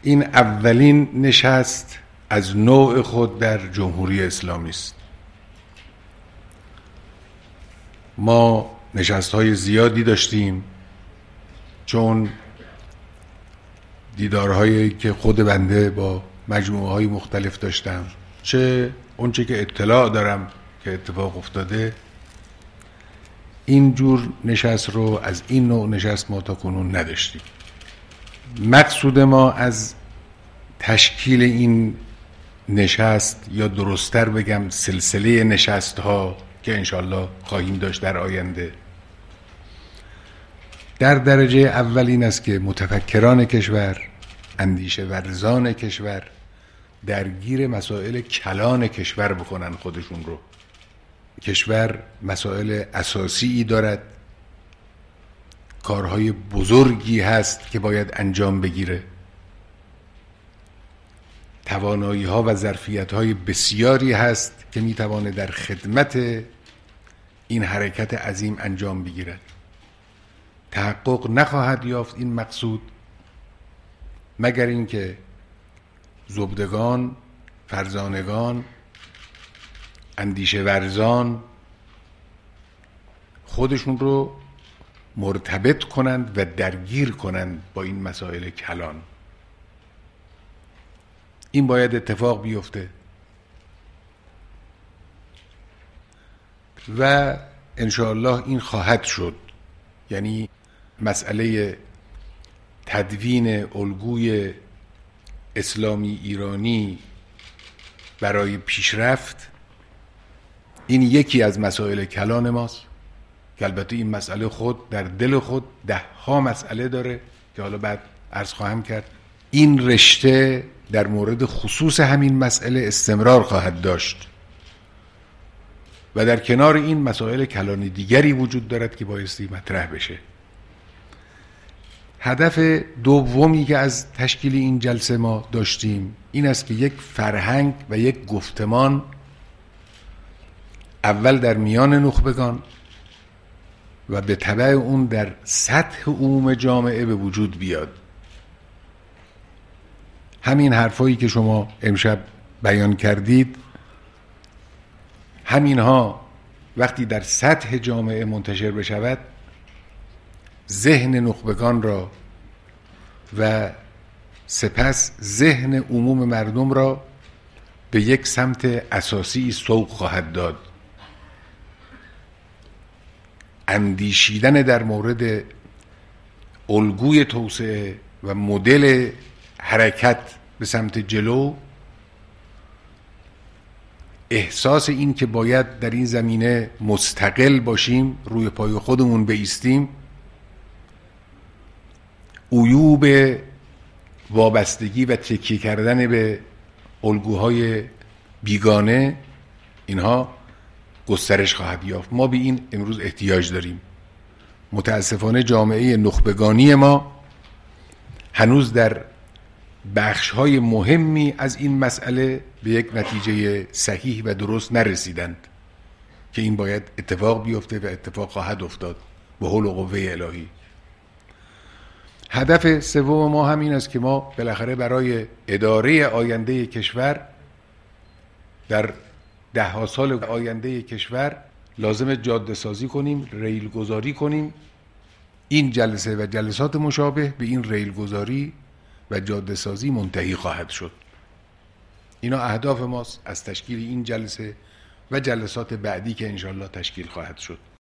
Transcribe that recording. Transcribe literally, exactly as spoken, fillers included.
این اولین نشست از نوع خود در جمهوری اسلامی است. ما نشست‌های زیادی داشتیم، چون دیدارهایی که خود بنده با مجموعه‌های مختلف داشتم، چه اونچه که اطلاع دارم که اتفاق افتاده، این جور نشست رو از این نوع نشست ما تا کنون نداشتیم. مقصود ما از تشکیل این نشست، یا درست‌تر بگم سلسله نشست ها که انشالله خواهیم داشت در آینده، در درجه اول این است که متفکران کشور، اندیشه ورزان کشور درگیر مسائل کلان کشور بکنن خودشون رو. کشور مسائل اساسی دارد، کارهای بزرگی هست که باید انجام بگیره، توانایی ها و ظرفیت های بسیاری هست که میتوانه در خدمت این حرکت عظیم انجام بگیرد. تحقق نخواهد یافت این مقصود مگر اینکه زبدگان، فرزانگان، اندیشه ورزان خودشون رو مرتبط کنند و درگیر کنند با این مسائل کلان. این باید اتفاق بیفته و انشاءالله این خواهد شد. یعنی مسئله تدوین الگوی اسلامی ایرانی برای پیشرفت، این یکی از مسائل کلان ماست که البته این مسئله خود در دل خود ده ها مسئله داره که حالا بعد عرض خواهم کرد. این رشته در مورد خصوص همین مسئله استمرار خواهد داشت و در کنار این مسائل کلان دیگری وجود دارد که بایستی مطرح بشه. هدف دومی که از تشکیل این جلسه ما داشتیم این است که یک فرهنگ و یک گفتمان اول در میان نخبگان و به تبع اون در سطح عموم جامعه به وجود بیاد. همین حرفایی که شما امشب بیان کردید، همینها وقتی در سطح جامعه منتشر بشود، ذهن نخبگان را و سپس ذهن عموم مردم را به یک سمت اساسی سوق خواهد داد. اندیشیدن در مورد الگوی توسعه و مدل حرکت به سمت جلو، احساس این که باید در این زمینه مستقل باشیم، روی پای خودمون بایستیم، عیوب وابستگی و تکیه کردن به الگوهای بیگانه، اینها گسترش خواهد یافت. ما به این امروز احتیاج داریم. متاسفانه جامعه نخبگانی ما هنوز در بخش‌های مهمی از این مسئله به یک نتیجه صحیح و درست نرسیدند که این باید اتفاق بیفته و اتفاق خواهد افتاد به حول و قوه الهی. هدف سوم ما همین است که ما بالاخره برای اداره آینده کشور، در ده ها سال آینده کشور، لازم جاده سازی کنیم، ریل گذاری کنیم. این جلسه و جلسات مشابه به این ریل گذاری و جاده سازی منتهی خواهد شد. اینا اهداف ماست از تشکیل این جلسه و جلسات بعدی که انشالله تشکیل خواهد شد.